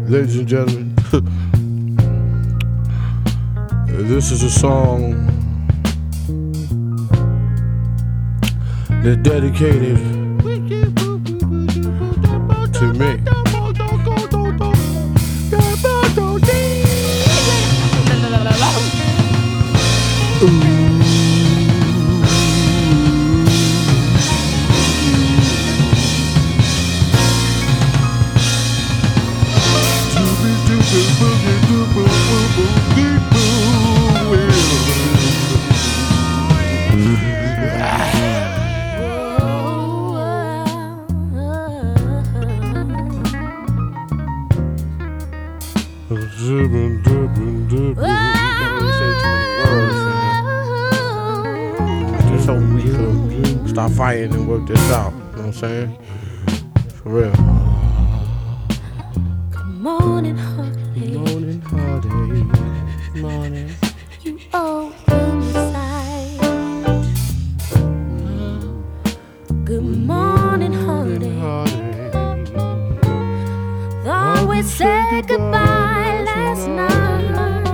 Ladies and gentlemen, this is a song that's dedicated to me. Just hope we can stop fighting and work this out. You know what I'm saying? For real. Good morning, heartache. Good morning, heartache. Good morning. You open sight. Good morning, heartache. Though we said goodbye last night,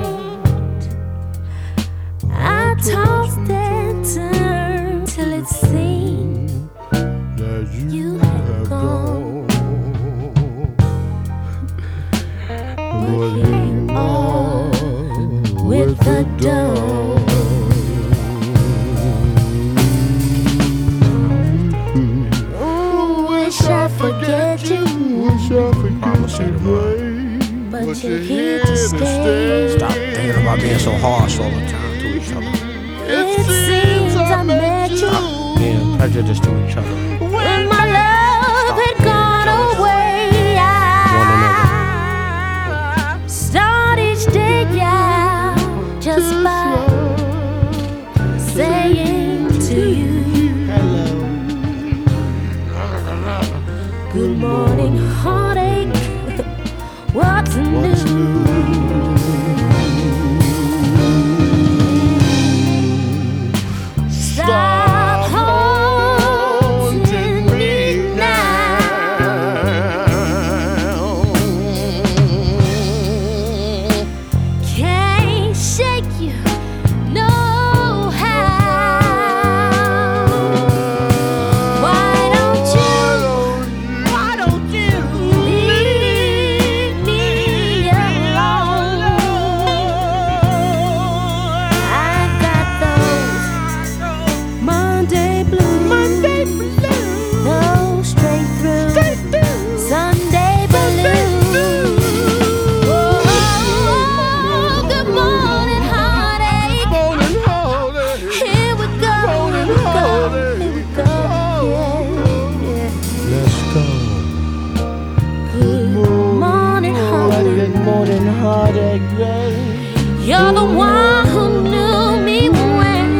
I tossed and turned till it seemed That you had gone. What came on With the dawn. Wish I forget you, Wish I forget you, but you're here to stay. Stop thinking about being so harsh all the time to each other. It seems I met you Being prejudiced to each other. when my love had gone away. I start each day out just by saying to you, good morning, heartache. What's new? Stop haunting me now. Can't shake you, no how. Why don't you leave me alone? I got those Monday blues, go straight through Sunday blues. Oh, good morning, heartache. Here we go, here we go, here we go. Yeah, yeah. Let's go. Good morning, heartache. Good morning, heartache, babe. You're the one who knew me when.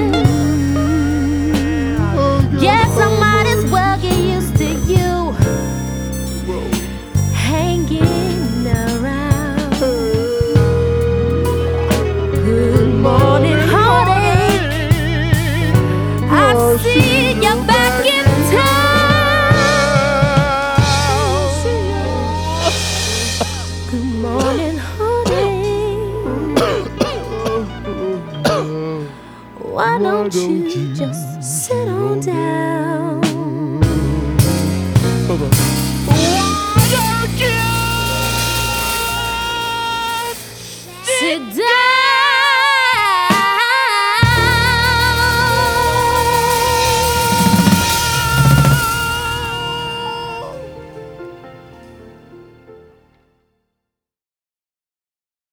Yes, I might as well get used to you hanging around. Good morning, heartache. I see you back in town. Good morning, heartache. Why don't you just sit on down? Sit down.